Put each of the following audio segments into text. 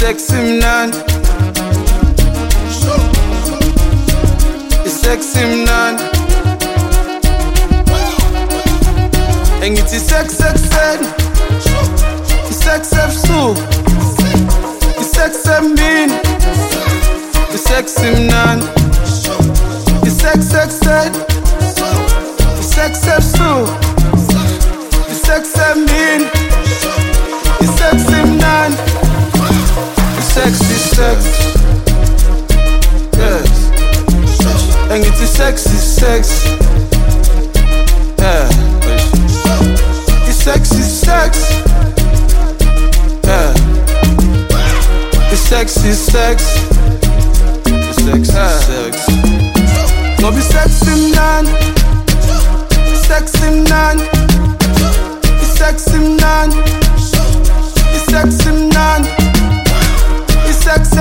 sexy man. It's sexy man. And it's sex. It's sex so. It's sexy mean. It's sexy man. It's sex. It's sexy so. It's sexy mean. It's sexy man. It's sexy sex. Yes. And it's sexy sex. Yeah. It's sexy sex. Yeah. It's sexy sex. It's sexy sex. Don't be sexy man. Sexy man. It's sexy man. It's sexy man. It's sexy.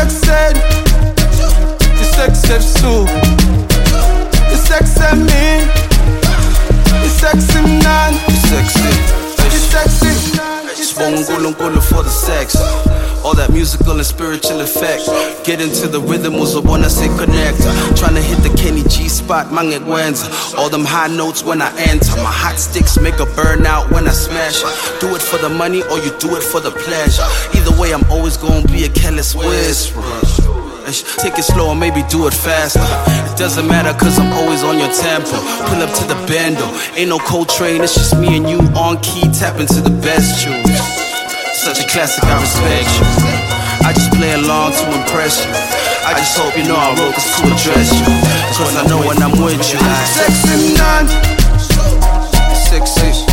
It's sexy so. It's sexy me. It's sexy man. It's sexy. It's sexy. Swung for the sex. All that musical and spiritual effect. Get into the rhythm was the one I say connect. Tryna hit the Kenny G spot, mange Gwenza. All them high notes when I enter. My hot sticks make a burn out when I smash it. Do it for the money or you do it for the pleasure. Either way, I'm always gonna be a careless whisperer. Take it slow or maybe do it faster. It doesn't matter cause I'm always on your tempo. Pull up to the bando. Ain't no Coltrane, it's just me and you on key. Tap into the best tunes. Such a classic, I respect you. I just play along to impress you. I just hope you know I wrote this to address you. Cause I know when I'm with you, sexy man. Sexy.